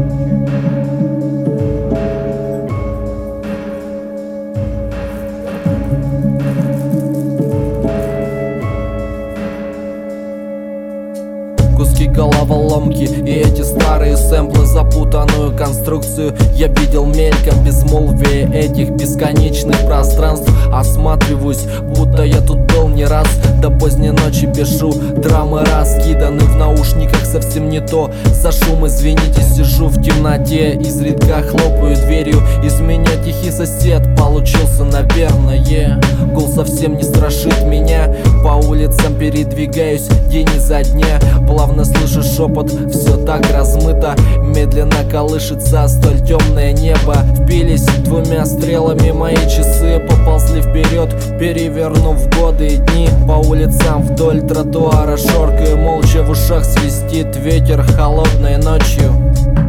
Куски головоломки и эти старые сэмплы, запутанную конструкцию я видел мельком. Безмолвие этих бесконечных пространств, осматриваюсь, будто я тут был не раз. До поздней ночи пишу, драмы раскиданы в наушниках, совсем не то. За шум извините, сижу в темноте, изредка хлопаю дверью. Из меня тихий сосед получился, наверное. Гул совсем не страшит меня, по улицам передвигаюсь день изо дня. Плавно слышу шепот, все так размыто, медленно колышется столь темное небо. Впились двумя стрелами мои часы, поползли вперед, перевернув годы и дни. По улицам вдоль тротуара шоркаю молча, в ушах свистит ветер холодной ночью.